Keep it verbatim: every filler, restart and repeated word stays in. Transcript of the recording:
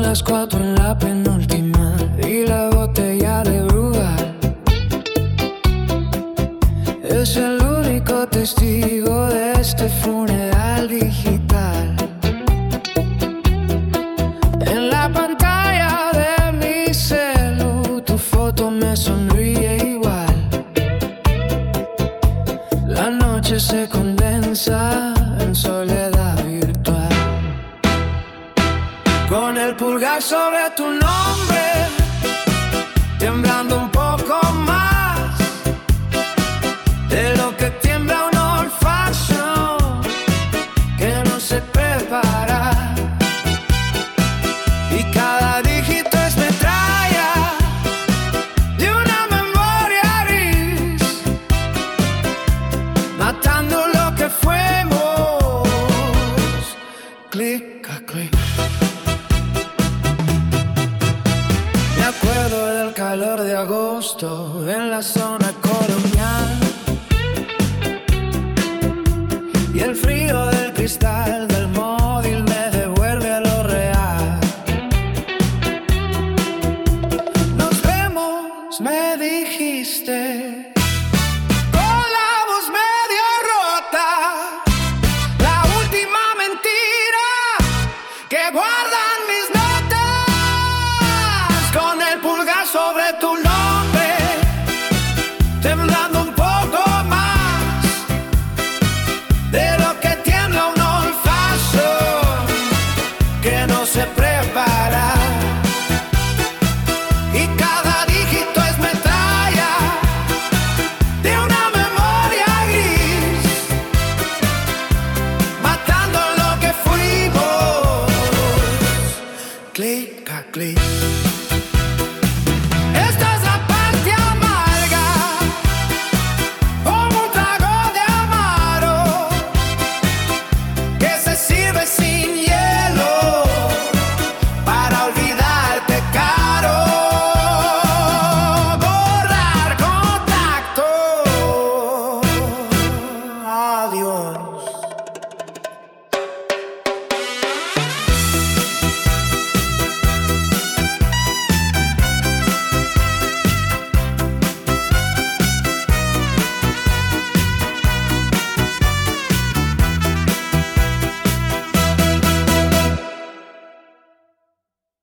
las cuatro en la penúltima y la botella de Brugal es el único testigo de este funeral digital. En la pantalla de mi celu tu foto me sonríe igual. La noche se condensa en soledad virtual. Con el pulgar sobre tu nombre, temblando un poco más de lo que tiembla un olfato que no se prepara. Y cada dígito es metralla de una memoria gris, matando lo que fuimos, clic a clic. Me acuerdo del calor de agosto en la zona colonial y el frío del cristal del móvil me devuelve a lo real. Nos vemos, me dijiste, con la voz medio rota, la última mentira que guardan mis notas. Con el pulgar sobre tu nombre, temblando un poco más de lo que tiembla un olfato que no se prepara. Y cada dígito es metralla de una memoria gris, matando lo que fuimos, clic a clic.